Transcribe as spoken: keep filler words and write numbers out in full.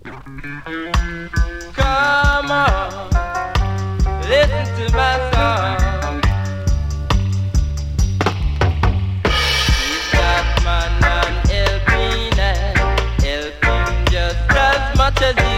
Come on, listen to my song. He's got my non-helping and helping just as much as you.